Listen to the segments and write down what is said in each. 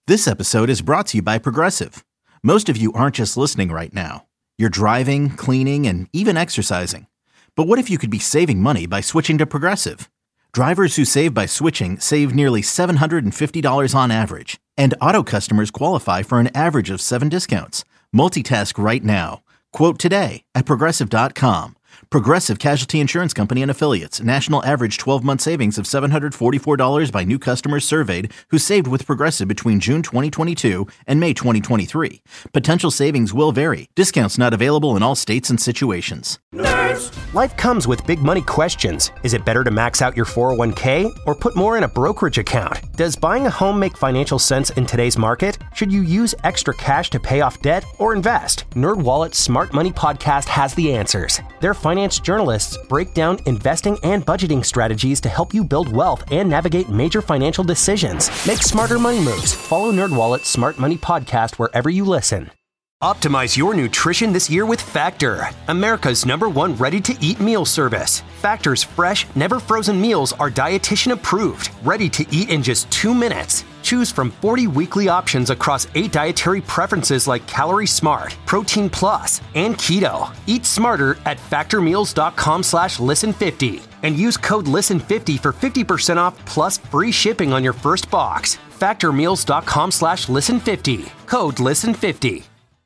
This episode is brought to you by Progressive. Most of you aren't just listening right now. You're driving, cleaning, and even exercising. But what if you could be saving money by switching to Progressive? Drivers who save by switching save nearly $750 on average. And auto customers qualify for an average of 7 discounts. Multitask right now. Quote today at Progressive.com. Progressive Casualty Insurance Company and Affiliates. National average 12-month savings of $744 by new customers surveyed who saved with Progressive between June 2022 and May 2023. Potential savings will vary. Discounts not available in all states and situations. Nerds! Life comes with big money questions. Is it better to max out your 401k or put more in a brokerage account? Does buying a home make financial sense in today's market? Should you use extra cash to pay off debt or invest? NerdWallet's Smart Money Podcast has the answers. Their finance journalists break down investing and budgeting strategies to help you build wealth and navigate major financial decisions. Make smarter money moves. Follow NerdWallet's Smart Money Podcast wherever you listen. Optimize your nutrition this year with Factor, America's #1 ready-to-eat meal service. Factor's fresh, never-frozen meals are dietitian approved, ready to eat in just 2 minutes. Choose from 40 weekly options across 8 dietary preferences like Calorie Smart, Protein Plus, and Keto. Eat smarter at factormeals.com/listen50 and use code LISTEN50 for 50% off plus free shipping on your first box. Factormeals.com/listen50. Code LISTEN50.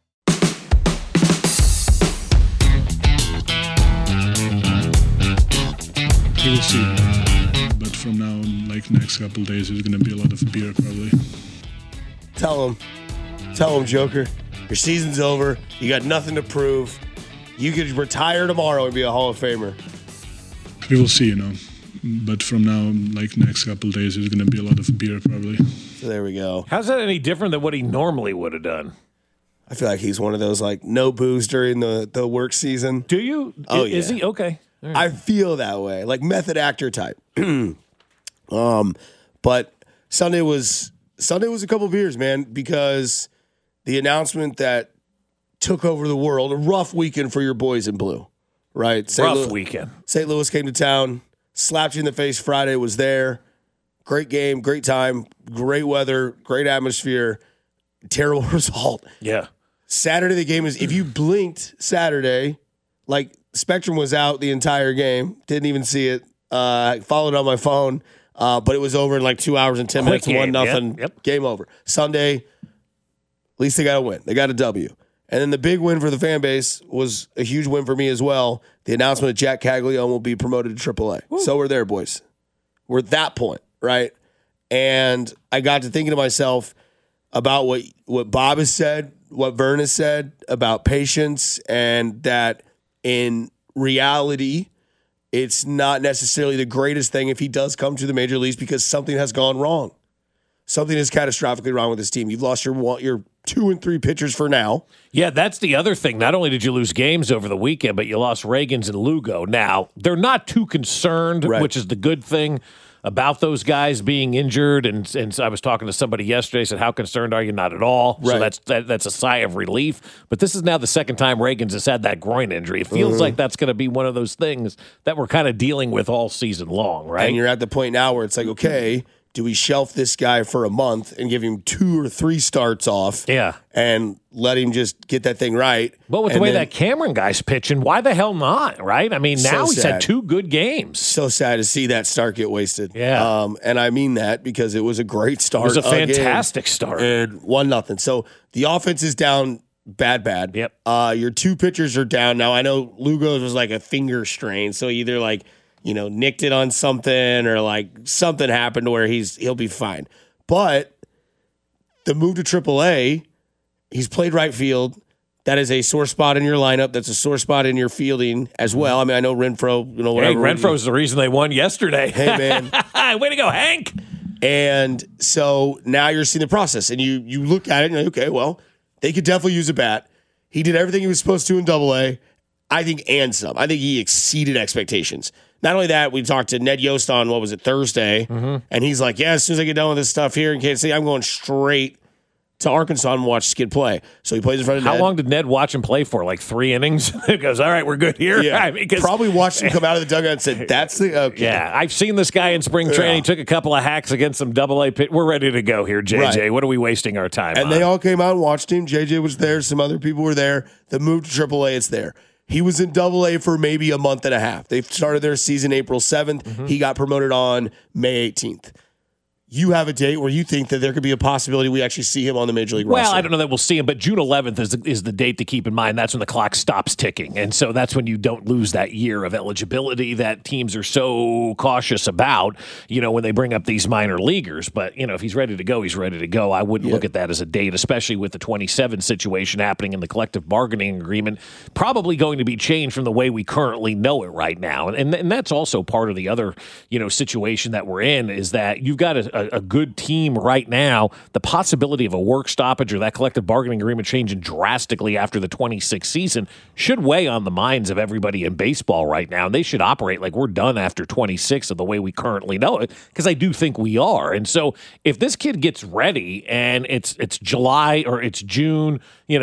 You will see. But from now on, like next couple days, there's going to be a lot of beer probably. Tell him, Joker. Your season's over. You got nothing to prove. You could retire tomorrow and be a Hall of Famer. We will see, But from now on, like next couple days, there's going to be a lot of beer probably. So there we go. How's that any different than what he normally would have done? I feel like he's one of those like no booze during the work season. Do you? Oh, Is yeah. he? Okay. Right. I feel that way, like method actor type. But Sunday was a couple beers, man, because the announcement that took over the world, a rough weekend for your boys in blue, right? Weekend. St. Louis came to town, slapped you in the face Friday, was there. Great game, great time, great weather, great atmosphere, terrible result. Yeah. Saturday, the game is, if you blinked Saturday, like Spectrum was out the entire game, didn't even see it, followed on my phone, but it was over in like 2 hours and 10 minutes, game. 1-0, Yep. Game over. Sunday, at least they got a win. They got a W. And then the big win for the fan base was a huge win for me as well. The announcement that Jack Caglione will be promoted to AAA. Woo. So we're there, boys. We're at that point, right? And I got to thinking to myself about what Bob has said, what Vern has said about patience, and that in reality, it's not necessarily the greatest thing if he does come to the major leagues because something has gone wrong. Something is catastrophically wrong with this team. You've lost your 2 and 3 pitchers for now. Yeah, that's the other thing. Not only did you lose games over the weekend, but you lost Reagans and Lugo. Now, they're not too concerned, right, which is the good thing about those guys being injured. And I was talking to somebody yesterday, said, how concerned are you? Not at all. Right. So that's a sigh of relief. But this is now the second time Reagans has had that groin injury. It feels like that's going to be one of those things that we're kind of dealing with all season long, right? And you're at the point now where it's like, okay, do we shelf this guy for a month and give him 2 or 3 starts off? Yeah. And let him just get that thing right? But with the way that Cameron guy's pitching, why the hell not, right? I mean, now he's had 2 good games. So sad to see that start get wasted. Yeah. And I mean that because it was a great start. It was a fantastic start. And 1-0. So the offense is down bad. Yep. Your 2 pitchers are down. Now, I know Lugo's was like a finger strain, so either like, nicked it on something or like something happened to where he'll be fine. But the move to AAA, he's played right field. That is a sore spot in your lineup. That's a sore spot in your fielding as well. I mean, I know Renfroe, whatever. Hey, Renfroe's the reason they won yesterday. Hey, man. Way to go, Hank. And so now you're seeing the process, and you look at it and you're like, okay, well, they could definitely use a bat. He did everything he was supposed to in AA. I think, and some. I think he exceeded expectations. Not only that, we talked to Ned Yost on, Thursday, and he's like, yeah, as soon as I get done with this stuff here in Kansas City, I'm going straight to Arkansas and watch this kid play. So he plays in front of Ned. How long did Ned watch him play for? Like 3 innings? It goes, all right, we're good here. Yeah. I mean, Probably watched him come out of the dugout and said, that's the, okay. Yeah, I've seen this guy in spring training. He took a couple of hacks against some AA pit. We're ready to go here, JJ. Right. What are we wasting our time on? And they all came out and watched him. JJ was there. Some other people were there. The move to AAA, it's there. He was in AA for maybe a month and a half. They started their season April 7th. Mm-hmm. He got promoted on May 18th. You have a date where you think that there could be a possibility we actually see him on the Major League roster. Well, I don't know that we'll see him, but June 11th is the date to keep in mind. That's when the clock stops ticking. And so that's when you don't lose that year of eligibility that teams are so cautious about, when they bring up these minor leaguers. But, if he's ready to go, he's ready to go. I wouldn't look at that as a date, especially with the 27 situation happening in the collective bargaining agreement, probably going to be changed from the way we currently know it right now. And that's also part of the other, situation that we're in is that you've got a good team right now. The possibility of a work stoppage or that collective bargaining agreement changing drastically after the 26 season should weigh on the minds of everybody in baseball right now. And they should operate like we're done after 26 of the way we currently know it, because I do think we are. And so if this kid gets ready and it's July or it's June,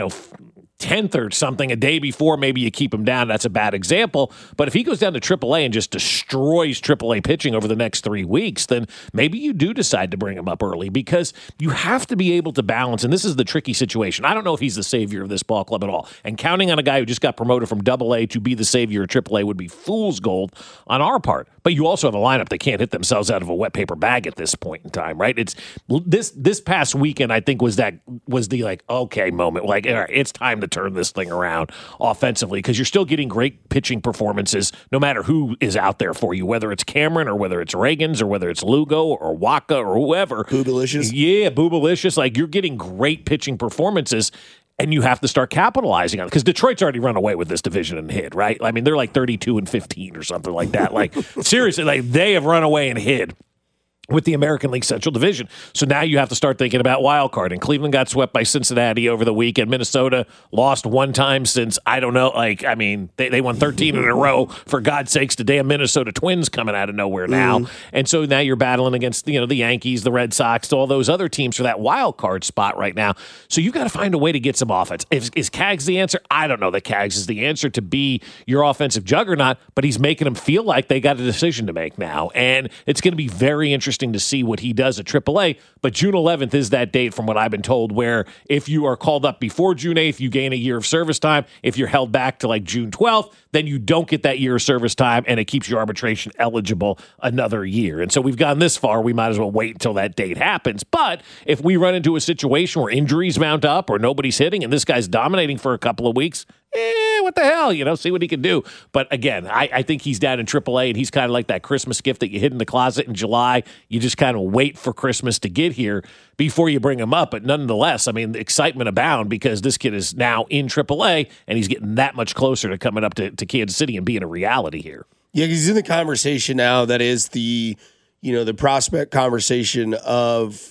10th or something, a day before, maybe you keep him down. That's a bad example. But if he goes down to AAA and just destroys AAA pitching over the next 3 weeks, then maybe you do decide to bring him up early, because you have to be able to balance. And this is the tricky situation. I don't know if he's the savior of this ball club at all. And counting on a guy who just got promoted from AA to be the savior of AAA would be fool's gold on our part. But you also have a lineup that can't hit themselves out of a wet paper bag at this point in time, right? It's this past weekend, I think, was the okay moment. Like, all right, it's time to turn this thing around offensively, because you're still getting great pitching performances no matter who is out there for you, whether it's Cameron or whether it's Reagans or whether it's Lugo or Waka or whoever. Boobalicious. Yeah, Boobalicious. Like, you're getting great pitching performances, and you have to start capitalizing on it, because Detroit's already run away with this division and hid, right? I mean, they're like 32-15 or something like that. Like, seriously, like, they have run away and hid with the American League Central Division. So now you have to start thinking about wild card. And Cleveland got swept by Cincinnati over the weekend. Minnesota lost one time since, I don't know, they won 13 in a row. For God's sakes, the damn Minnesota Twins coming out of nowhere now. And so now you're battling against, the Yankees, the Red Sox, all those other teams for that wild card spot right now. So you got to find a way to get some offense. Is Cags the answer? I don't know that Cags is the answer to be your offensive juggernaut, but he's making them feel like they got a decision to make now. And it's going to be very interesting to see what he does at AAA, but June 11th is that date from what I've been told, where if you are called up before June 8th, you gain a year of service time. If you're held back to like June 12th, then you don't get that year of service time, and it keeps your arbitration eligible another year. And so we've gone this far, we might as well wait until that date happens. But if we run into a situation where injuries mount up or nobody's hitting and this guy's dominating for a couple of weeks, what the hell, see what he can do. But again, I think he's down in AAA, and he's kind of like that Christmas gift that you hid in the closet in July. You just kind of wait for Christmas to get here before you bring him up. But nonetheless, I mean, the excitement abound, because this kid is now in AAA, and he's getting that much closer to coming up to Kansas City and being a reality here. Yeah, he's in the conversation now that is the prospect conversation of,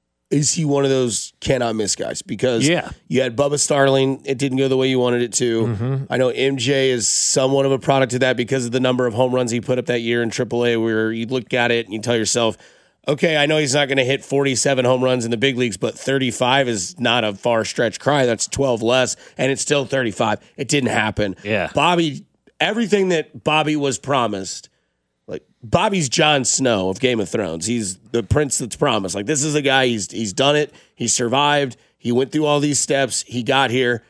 is he one of those cannot miss guys? Because you had Bubba Starling, it didn't go the way you wanted it to. Mm-hmm. I know MJ is somewhat of a product of that because of the number of home runs he put up that year in AAA, where you look at it and you tell yourself, okay, I know he's not going to hit 47 home runs in the big leagues, but 35 is not a far stretch cry. That's 12 less, and it's still 35. It didn't happen. Yeah. Bobby, everything that Bobby was promised, like Bobby's Jon Snow of Game of Thrones. He's the prince that's promised. Like, this is a guy, he's done it. He survived. He went through all these steps. He got here.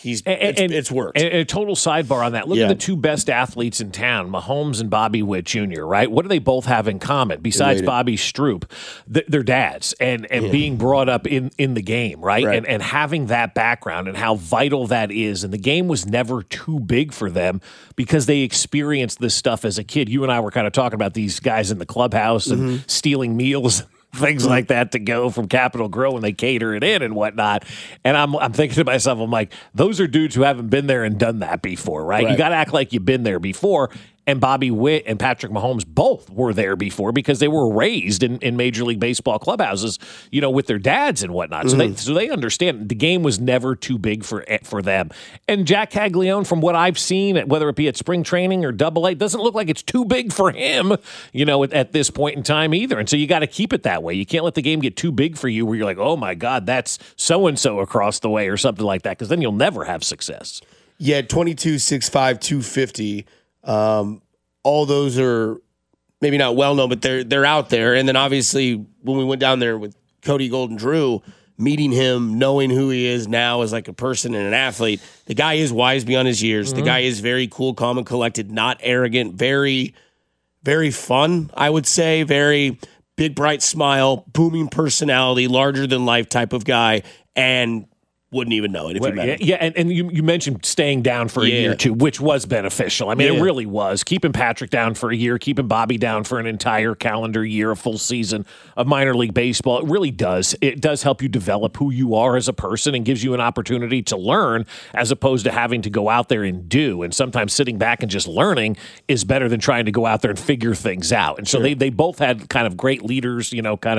It's worked. And a total sidebar on that. Look at the two best athletes in town, Mahomes and Bobby Witt Jr., right? What do they both have in common besides Bobby Stroop? They're dads and being brought up in the game, right? And having that background and how vital that is. And the game was never too big for them because they experienced this stuff as a kid. You and I were kind of talking about these guys in the clubhouse and stealing meals, things like that, to go from Capitol Grill when they cater it in and whatnot. And I'm thinking to myself, I'm like, those are dudes who haven't been there and done that before, right? You got to act like you've been there before. And Bobby Witt and Patrick Mahomes both were there before because they were raised in Major League Baseball clubhouses, with their dads and whatnot. So they understand the game was never too big for them. And Jack Caglione, from what I've seen, whether it be at spring training or Double-A, doesn't look like it's too big for him, at this point in time either. And so you got to keep it that way. You can't let the game get too big for you where you're like, oh my God, that's so-and-so across the way or something like that, because then you'll never have success. Yeah, 22, 6'5", 250. All those are maybe not well known, but they're out there. And then obviously when we went down there with Cody Golden Drew, meeting him, knowing who he is now as like a person and an athlete, the guy is wise beyond his years. The guy is very cool, calm, and collected, not arrogant, very, very fun, I would say. Very big, bright smile, booming personality, larger than life type of guy, and wouldn't even know it if you met him. Yeah, and you mentioned staying down for a year or two, which was beneficial. I mean, it really was. Keeping Patrick down for a year, keeping Bobby down for an entire calendar year, a full season of minor league baseball, it really does. It does help you develop who you are as a person and gives you an opportunity to learn as opposed to having to go out there and do. And sometimes sitting back and just learning is better than trying to go out there and figure things out. And so they both had kind of great leaders,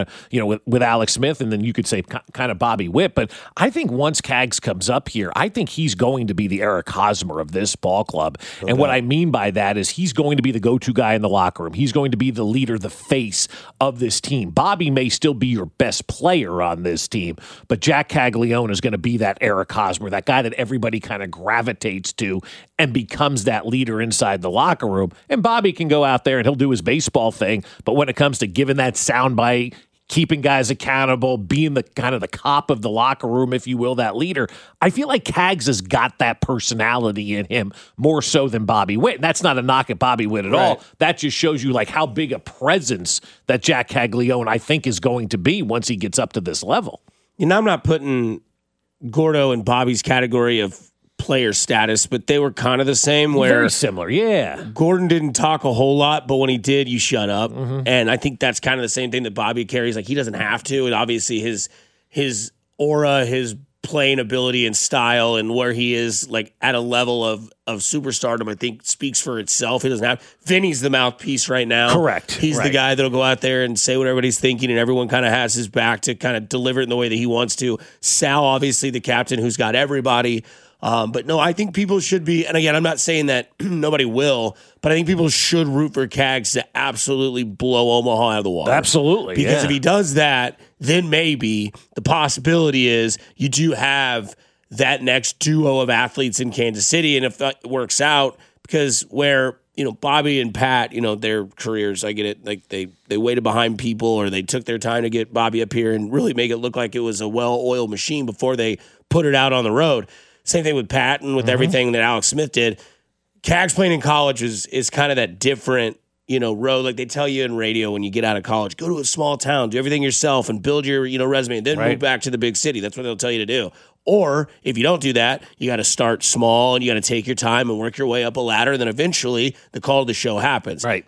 with Alex Smith, and then you could say kind of Bobby Witt. But I think once Cags comes up here, I think he's going to be the Eric Hosmer of this ball club. Okay. And what I mean by that is he's going to be the go-to guy in the locker room. He's going to be the leader, the face of this team. Bobby may still be your best player on this team, but Jack Caglione is going to be that Eric Hosmer, that guy that everybody kind of gravitates to and becomes that leader inside the locker room. And Bobby can go out there and he'll do his baseball thing, but when it comes to giving that soundbite, keeping guys accountable, being the kind of the cop of the locker room, if you will, that leader, I feel like Cags has got that personality in him more so than Bobby Witt. And that's not a knock at Bobby Witt at all. That just shows you like how big a presence that Jack Caglione, I think, is going to be once he gets up to this level. I'm not putting Gordo in Bobby's category of player status, but they were kind of the same, where very similar. Yeah, Gordon didn't talk a whole lot, but when he did, you shut up. And I think that's kind of the same thing that Bobby carries. Like, he doesn't have to, and obviously his aura, his playing ability and style, and where he is like at a level of superstardom, I think speaks for itself. He doesn't have Vinny's the mouthpiece right now. Correct. He's the guy that'll go out there and say what everybody's thinking, and everyone kind of has his back to kind of deliver it in the way that he wants to. Sal, obviously the captain who's got everybody. But no, I think people should be, and again, I'm not saying that nobody will, but I think people should root for Cags to absolutely blow Omaha out of the water. Absolutely. Because if he does that, then maybe the possibility is you do have that next duo of athletes in Kansas City. And if that works out, because where, Bobby and Pat, their careers, I get it, like they waited behind people, or they took their time to get Bobby up here and really make it look like it was a well-oiled machine before they put it out on the road. Same thing with Pat and with everything that Alex Smith did. Cags playing in college is kind of that different, road. Like they tell you in radio when you get out of college, go to a small town, do everything yourself and build your, resume, and then move back to the big city. That's what they'll tell you to do. Or if you don't do that, you got to start small and you got to take your time and work your way up a ladder. And then eventually the call to the show happens. Right.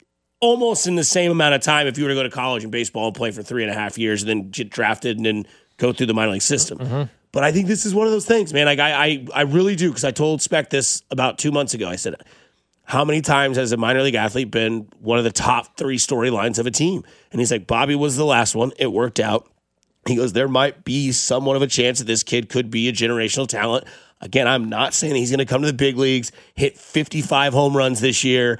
Almost in the same amount of time if you were to go to college in baseball and play for 3.5 years and then get drafted and then go through the minor league system. But I think this is one of those things, man. Like I really do, because I told Spec this about 2 months ago. I said, how many times has a minor league athlete been one of the top 3 storylines of a team? And he's like, Bobby was the last one. It worked out. He goes, there might be somewhat of a chance that this kid could be a generational talent. Again, I'm not saying he's going to come to the big leagues, hit 55 home runs this year,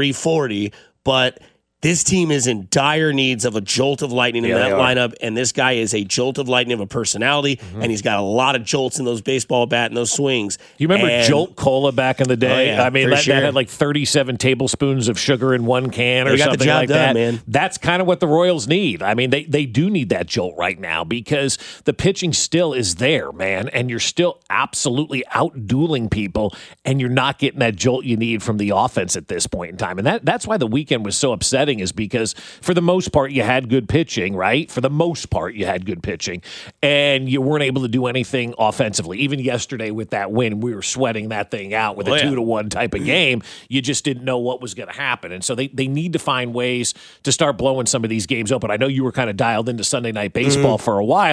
340, but this team is in dire needs of a jolt of lightning in that lineup, and this guy is a jolt of lightning of a personality, and he's got a lot of jolts in those baseball bat and those swings. You remember Jolt Cola back in the day? Oh, yeah, I mean, that had like 37 tablespoons of sugar in one can or something like that. Man. That's kind of what the Royals need. I mean, they do need that jolt right now because the pitching still is there, man, and you're still absolutely out-dueling people, and you're not getting that jolt you need from the offense at this point in time. And that's why the weekend was so upsetting, is because for the most part you had good pitching, right? For the most part you had good pitching, and you weren't able to do anything offensively. Even yesterday with that win, we were sweating that thing out with a 2-1 type of game. You just didn't know what was going to happen. And so they need to find ways to start blowing some of these games open. I know you were kind of dialed into Sunday Night Baseball for a while.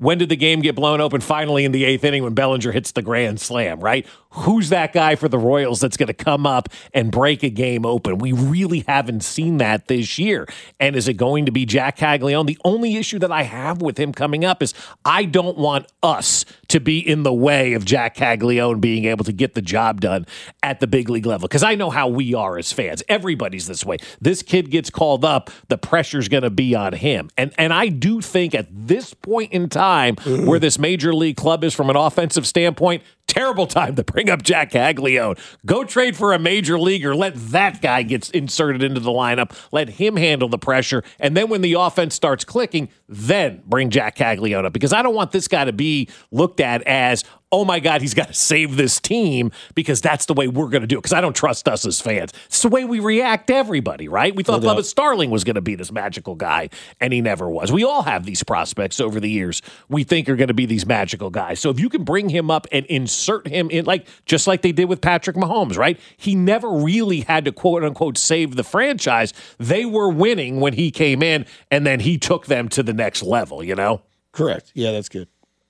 When did the game get blown open? Finally in the 8th inning when Bellinger hits the grand slam, right? Who's that guy for the Royals that's going to come up and break a game open? We really haven't seen that this year. And is it going to be Jack Caglianone? The only issue that I have with him coming up is I don't want us to be in the way of Jack Caglianone being able to get the job done at the big league level. Because I know how we are as fans. Everybody's this way. This kid gets called up, the pressure's going to be on him. And I do think at this point in time where this major league club is from an offensive standpoint, terrible time to bring up Jack Caglianone. Go trade for a major leaguer. Let that guy get inserted into the lineup. Let him handle the pressure. And then when the offense starts clicking, then bring Jack Caglianone up. Because I don't want this guy to be looked at as, oh my God, he's got to save this team because that's the way we're going to do it. Because I don't trust us as fans. It's the way we react to everybody, right? We thought Bubba Starling was going to be this magical guy, and he never was. We all have these prospects over the years we think are going to be these magical guys. So if you can bring him up and insert him in, like just like they did with Patrick Mahomes, right? He never really had to quote unquote save the franchise. They were winning when he came in, and then he took them to the next level, you know? Correct. Yeah, that's good.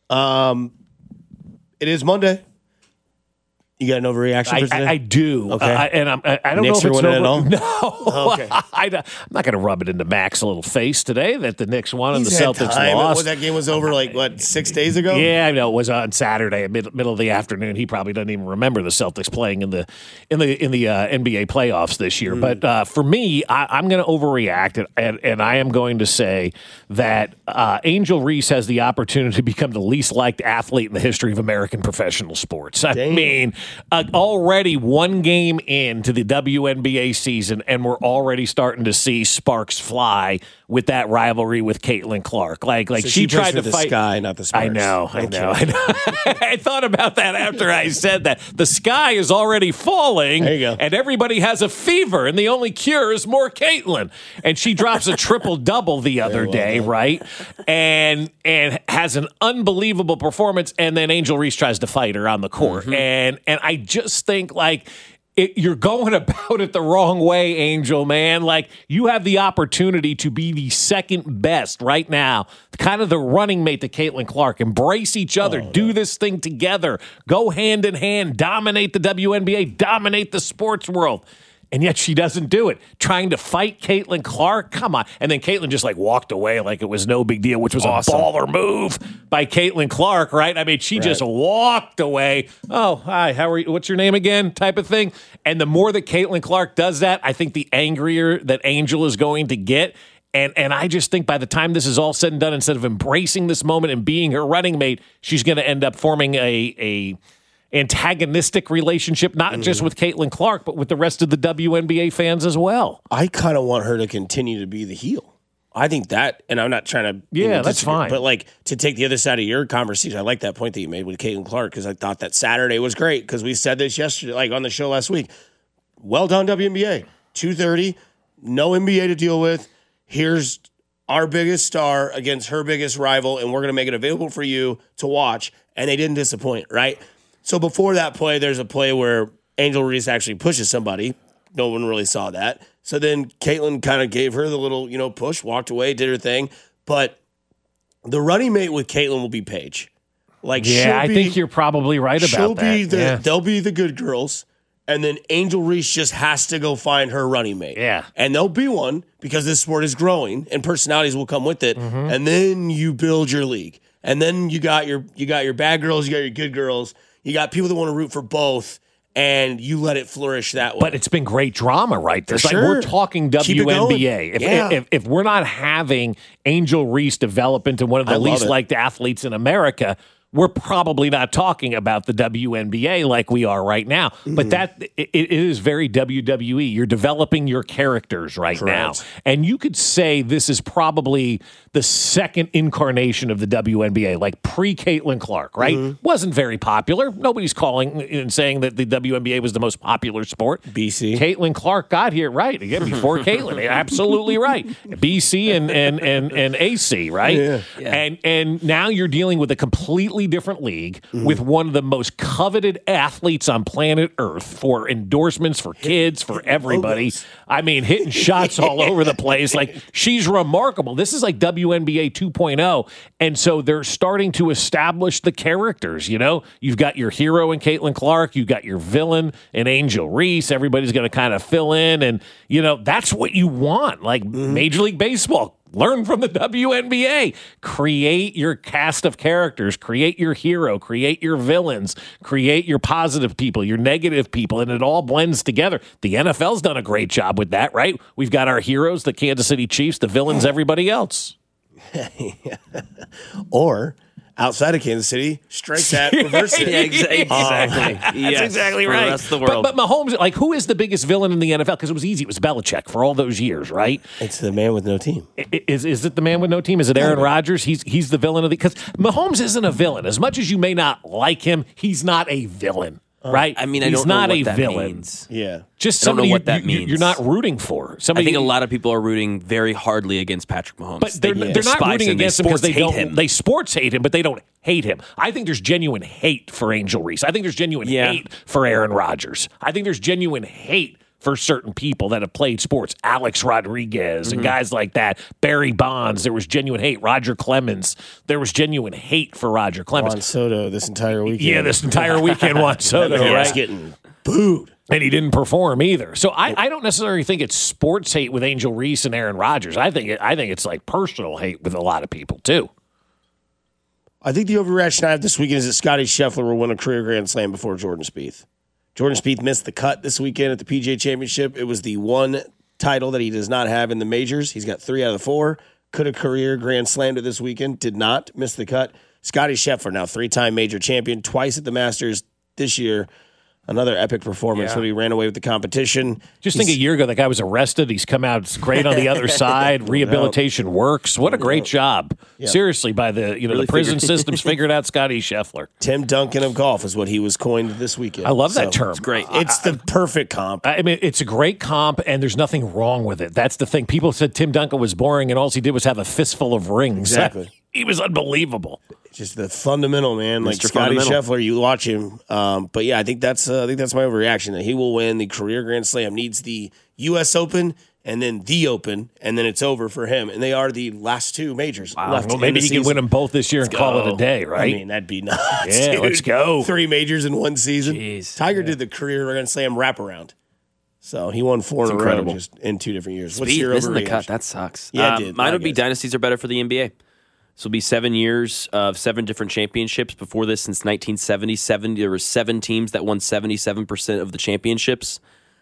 It is Monday. You got an overreaction for today? I do. Okay. And I don't Knicks know if it's winning at all? No. Okay. I'm not going to rub it into Mac's little face today that the Knicks won and the Celtics lost. That game was over 6 days ago? Yeah, I know. It was on Saturday at middle of the afternoon. He probably doesn't even remember the Celtics playing in the NBA playoffs this year. But for me, I'm going to overreact, and I am going to say that Angel Reese has the opportunity to become the least liked athlete in the history of American professional sports. I mean, already one game into the WNBA season, and we're already starting to see sparks fly with that rivalry with Caitlin Clark. Like so she tried to the fight. Sky, not the Sparks. I know. I thought about that after I said that. The sky is already falling. There you go. And everybody has a fever, and the only cure is more Caitlin. And she drops a triple-double the other day, right? And has an unbelievable performance, and then Angel Reese tries to fight her on the court. And I just think, you're going about it the wrong way, Angel, man. Like, you have the opportunity to be the second best right now, kind of the running mate to Caitlin Clark. Embrace each other. Do this thing together. Go hand in hand. Dominate the WNBA. Dominate the sports world. And yet she doesn't do it. Trying to fight Caitlin Clark? Come on. And then Caitlin just walked away like it was no big deal, which was awesome. A baller move by Caitlin Clark, right? I mean, she just walked away. Oh, hi, how are you? What's your name again? Type of thing. And the more that Caitlin Clark does that, I think the angrier that Angel is going to get. And I just think by the time this is all said and done, instead of embracing this moment and being her running mate, she's going to end up forming a antagonistic relationship, not just with Caitlin Clark, but with the rest of the WNBA fans as well. I kind of want her to continue to be the heel. I think that, and I'm not trying to... that's fine. But to take the other side of your conversation, I like that point that you made with Caitlin Clark, because I thought that Saturday was great, because we said this yesterday, on the show last week. Well done, WNBA. 2:30, no NBA to deal with. Here's our biggest star against her biggest rival, and we're going to make it available for you to watch. And they didn't disappoint, right? So before that play, there's a play where Angel Reese actually pushes somebody. No one really saw that. So then Caitlin kind of gave her the little, push, walked away, did her thing. But the running mate with Caitlin will be Paige. I think you're probably right about that. They'll be the good girls. And then Angel Reese just has to go find her running mate. Yeah. And there'll be one, because this sport is growing and personalities will come with it. And then you build your league. And then you got your bad girls, you got your good girls. You got people that want to root for both, and you let it flourish that way. But it's been great drama, right? There's we're talking WNBA. If we're not having Angel Reese develop into one of the least liked athletes in America, we're probably not talking about the WNBA like we are right now. But it is very WWE. You're developing your characters right now. And you could say this is probably the second incarnation of the WNBA, like pre-Caitlin Clark, right? Wasn't very popular. Nobody's calling and saying that the WNBA was the most popular sport. BC. Caitlin Clark got here, right? Again, before Caitlin. Absolutely right. BC and AC, right? Yeah. And now you're dealing with a completely completely different league with one of the most coveted athletes on planet Earth for endorsements for kids, for everybody. I mean, hitting shots all over the place. Like, she's remarkable. This is like WNBA 2.0. And so they're starting to establish the characters, you know? You've got your hero in Caitlin Clark. You've got your villain in Angel Reese. Everybody's going to kind of fill in. And, you know, that's what you want. Like Major League Baseball. Learn from the WNBA. Create your cast of characters. Create your hero. Create your villains. Create your positive people, your negative people, and it all blends together. The NFL's done a great job with that, right? We've got our heroes, the Kansas City Chiefs, the villains, everybody else. Or outside of Kansas City, strike that, reverse it. Exactly. That's exactly right. For the rest of the world. But Mahomes, like, who is the biggest villain in the NFL? Because it was easy. It was Belichick for all those years, right? It's the man with no team. Is it the man with no team? Is it Aaron Rodgers? He's the villain of the... Because Mahomes isn't a villain. As much as you may not like him, he's not a villain. Right? I mean, I he's don't know not what a that villain. means. Yeah. Just I don't know somebody what that means. you're not rooting for. I think a lot of people are rooting very hardly against Patrick Mahomes. But they're not despise rooting against him because they sports don't. hate him. They sports hate him, but they don't hate him. I think there's genuine hate for Angel Reese. I think there's genuine hate for Aaron Rodgers. I think there's genuine hate for certain people that have played sports. Alex Rodriguez and guys like that. Barry Bonds. There was genuine hate. Roger Clemens. There was genuine hate for Roger Clemens. Juan Soto this entire weekend. Yeah, this entire weekend Juan Soto, He was right? getting booed. And he didn't perform either. So I don't necessarily think it's sports hate with Angel Reese and Aaron Rodgers. I think it's like personal hate with a lot of people too. I think the overreaction I have this weekend is that Scottie Scheffler will win a career Grand Slam before Jordan Spieth. Jordan Spieth missed the cut this weekend at the PGA Championship. It was the one title that he does not have in the majors. He's got 3 out of the 4. Could have career Grand Slammed it this weekend. Did not miss the cut. Scottie Scheffler, now 3-time major champion, twice at the Masters this year. Another epic performance when he ran away with the competition. Just think a year ago, that guy was arrested. He's come out great on the other side. Rehabilitation works. What a great job. Seriously, by the the prison systems figured out Scottie Scheffler. Tim Duncan of golf is what he was coined this weekend. I love that term. It's great. It's the perfect comp. I mean, it's a great comp, and there's nothing wrong with it. That's the thing. People said Tim Duncan was boring, and all he did was have a fistful of rings. Exactly. He was unbelievable. Just the fundamental, man. Like Mr. Scottie Fundamental. Scheffler, you watch him. But yeah, I think that's my overreaction that he will win the career Grand Slam. Needs the U.S. Open and then the Open, and then it's over for him. And they are the last 2 majors left. Well, maybe he can win them both this year and call it a day, right? I mean, that'd be nuts. Yeah, dude. let's go. 3 majors in one season. Jeez. Tiger did the career Grand Slam wraparound. So he won 4 in a row incredible. just in 2 different years. What's Speed, your missing the overreaction? cut. That sucks. Yeah, it did. Mine My would be guess. dynasties are better for the NBA. This will be 7 years of 7 different championships. Before this, since 1977, there were 7 teams that won 77% of the championships.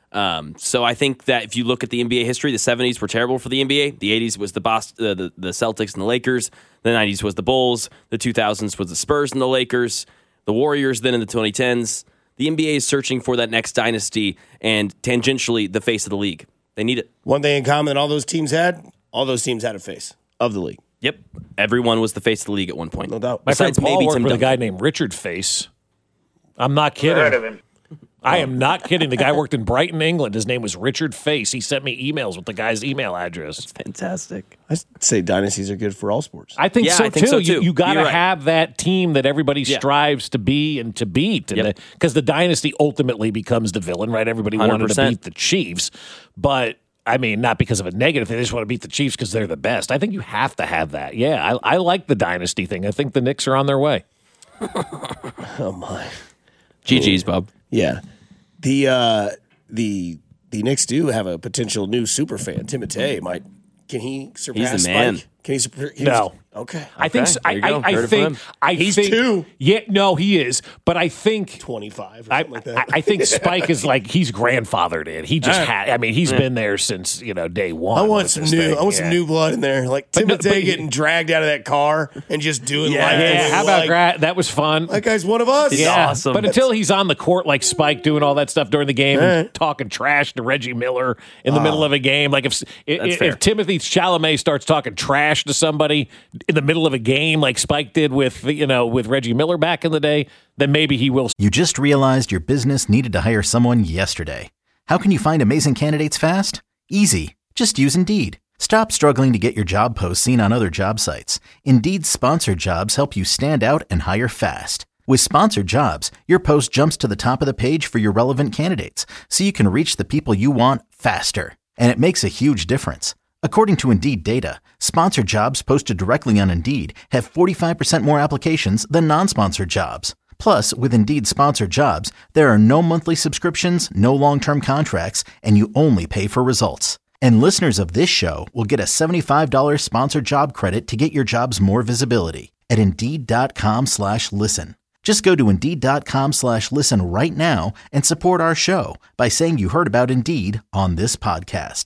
So I think that if you look at the NBA history, the 70s were terrible for the NBA. The 80s was the Celtics and the Lakers. The 90s was the Bulls. The 2000s was the Spurs and the Lakers. The Warriors then in the 2010s. The NBA is searching for that next dynasty and tangentially the face of the league. They need it. One thing in common that all those teams had a face of the league. Yep. Everyone was the face of the league at one point. No doubt. My friend Besides Paul maybe worked Tim with a Duncan. guy named Richard Face. I'm not kidding. I am not kidding. The guy worked in Brighton, England. His name was Richard Face. He sent me emails with the guy's email address. Fantastic. I say dynasties are good for all sports. I think Yeah, so I think too. so, too. You got to You're right. have that team that everybody Yeah. strives to be and to beat, Yep. because the dynasty ultimately becomes the villain, right? Everybody wanted to 100%. beat the Chiefs, but I mean, not because of a negative thing. They just want to beat the Chiefs because they're the best. I think you have to have that. Yeah, I like the dynasty thing. I think the Knicks are on their way. Oh my. GG's, Bob. Yeah. The Knicks do have a potential new super fan. Timotei might. Can he surpass He's the man. Spike? Can he surpass? No. Okay. I think. Okay, there you go. I Heard it from think. him. He's think, 2. Yeah, no, he is. But I think 25 or I, something like that. I think Spike is like he's grandfathered in. He just had. I mean, he's been there since day one. I want with some this new. thing. I want some Yeah. new blood in there, like But no, Timotei but- getting dragged out of that car and just doing life. the Yeah, way how we about like. that was fun. That guy's one of us. Yeah, awesome. but until he's on the court like Spike doing all that stuff during the game and Right. talking trash to Reggie Miller in the middle of a game, like if fair. Timothy Chalamet starts talking trash to somebody in the middle of a game like Spike did with Reggie Miller back in the day, then maybe he will. You just realized your business needed to hire someone yesterday. How can you find amazing candidates fast? Easy. Just use Indeed. Stop struggling to get your job posts seen on other job sites. Indeed's sponsored jobs help you stand out and hire fast. With sponsored jobs, your post jumps to the top of the page for your relevant candidates, so you can reach the people you want faster. And it makes a huge difference. According to Indeed data, sponsored jobs posted directly on Indeed have 45% more applications than non-sponsored jobs. Plus, with Indeed sponsored jobs, there are no monthly subscriptions, no long-term contracts, and you only pay for results. And listeners of this show will get a $75 sponsored job credit to get your jobs more visibility at Indeed.com/listen. Just go to Indeed.com/listen right now and support our show by saying you heard about Indeed on this podcast.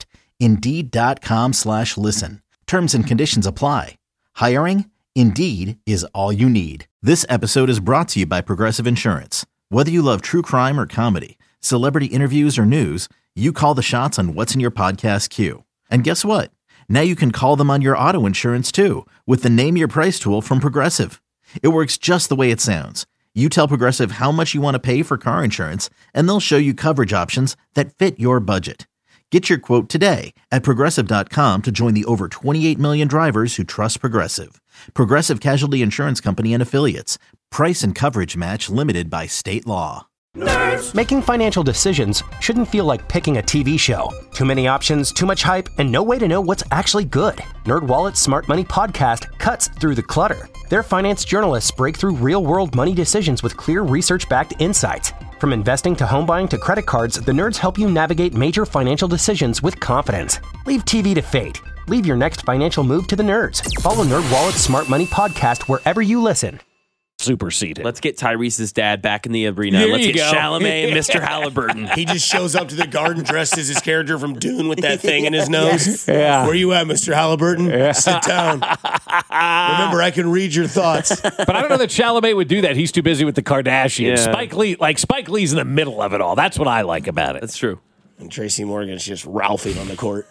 Indeed.com/listen. Terms and conditions apply. Hiring? Indeed is all you need. This episode is brought to you by Progressive Insurance. Whether you love true crime or comedy, celebrity interviews or news, you call the shots on what's in your podcast queue. And guess what? Now you can call them on your auto insurance too with the Name Your Price tool from Progressive. It works just the way it sounds. You tell Progressive how much you want to pay for car insurance, and they'll show you coverage options that fit your budget. Get your quote today at Progressive.com to join the over 28 million drivers who trust Progressive. Progressive Casualty Insurance Company and Affiliates. Price and coverage match limited by state law. Nerds. Making financial decisions shouldn't feel like picking a TV show. Too many options, too much hype, and no way to know what's actually good. NerdWallet's Smart Money Podcast cuts through the clutter. Their finance journalists break through real-world money decisions with clear research-backed insights. From investing to home buying to credit cards, the nerds help you navigate major financial decisions with confidence. Leave TV to fate. Leave your next financial move to the nerds. Follow NerdWallet's Smart Money Podcast wherever you listen. Superseded. Let's get Tyrese's dad back in the arena. There Let's you get go. Chalamet and Mr. Halliburton. He just shows up to the garden dressed as his character from Dune with that thing in his nose. Yes. Yeah. Where you at, Mr. Halliburton? Yeah. Sit down. Remember, I can read your thoughts. But I don't know that Chalamet would do that. He's too busy with the Kardashians. Yeah. Spike Lee's in the middle of it all. That's what I like about it. That's true. And Tracy Morgan's just Ralphing on the court.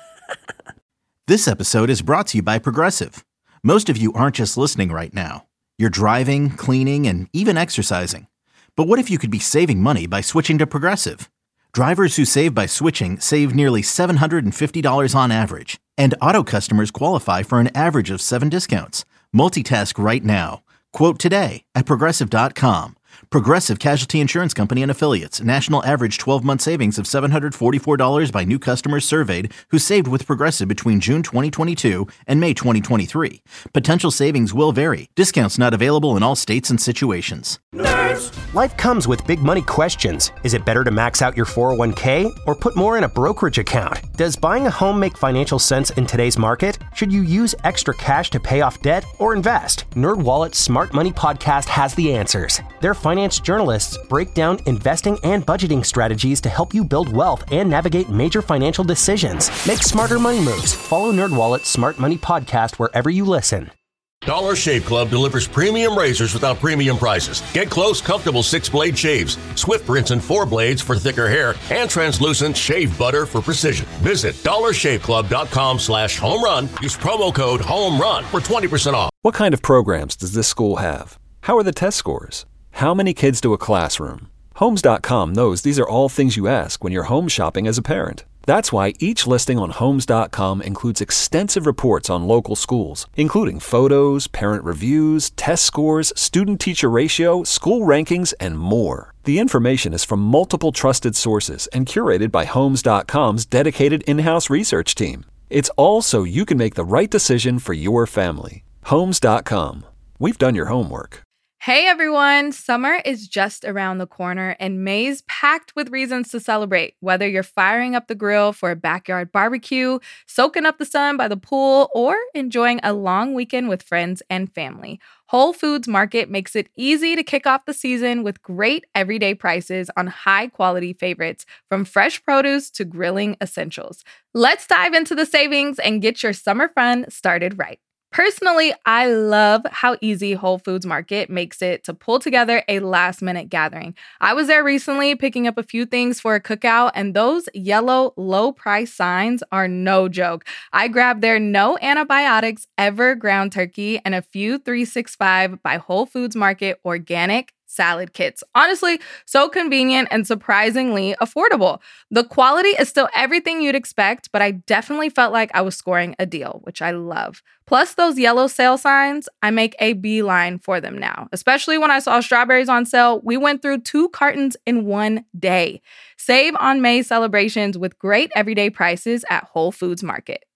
This episode is brought to you by Progressive. Most of you aren't just listening right now. You're driving, cleaning, and even exercising. But what if you could be saving money by switching to Progressive? Drivers who save by switching save nearly $750 on average. And auto customers qualify for an average of 7 discounts. Multitask right now. Quote today at Progressive.com. Progressive Casualty Insurance Company and Affiliates. National average 12-month savings of $744 by new customers surveyed who saved with Progressive between June 2022 and May 2023. Potential savings will vary. Discounts not available in all states and situations. Nerds. Life comes with big money questions. Is it better to max out your 401k or put more in a brokerage account? Does buying a home make financial sense in today's market? Should you use extra cash to pay off debt or invest? NerdWallet's Smart Money Podcast has the answers. Their finance journalists break down investing and budgeting strategies to help you build wealth and navigate major financial decisions. Make smarter money moves. Follow NerdWallet's Smart Money Podcast wherever you listen. Dollar Shave Club delivers premium razors without premium prices. Get close, comfortable 6-blade shaves, swift rinse and 4 blades for thicker hair, and translucent shave butter for precision. Visit dollarshaveclub.com/home run. Use promo code HOMERUN for 20% off. What kind of programs does this school have? How are the test scores? How many kids do a classroom? Homes.com knows these are all things you ask when you're home shopping as a parent. That's why each listing on Homes.com includes extensive reports on local schools, including photos, parent reviews, test scores, student-teacher ratio, school rankings, and more. The information is from multiple trusted sources and curated by Homes.com's dedicated in-house research team. It's all so you can make the right decision for your family. Homes.com. We've done your homework. Hey everyone, summer is just around the corner and May's packed with reasons to celebrate. Whether you're firing up the grill for a backyard barbecue, soaking up the sun by the pool, or enjoying a long weekend with friends and family, Whole Foods Market makes it easy to kick off the season with great everyday prices on high-quality favorites, from fresh produce to grilling essentials. Let's dive into the savings and get your summer fun started right. Personally, I love how easy Whole Foods Market makes it to pull together a last-minute gathering. I was there recently picking up a few things for a cookout, and those yellow low-price signs are no joke. I grabbed their no antibiotics ever ground turkey and a few 365 by Whole Foods Market organic salad kits. Honestly, so convenient and surprisingly affordable. The quality is still everything you'd expect, but I definitely felt like I was scoring a deal, which I love. Plus those yellow sale signs, I make a beeline for them now. Especially when I saw strawberries on sale, we went through 2 cartons in one day. Save on May celebrations with great everyday prices at Whole Foods Market.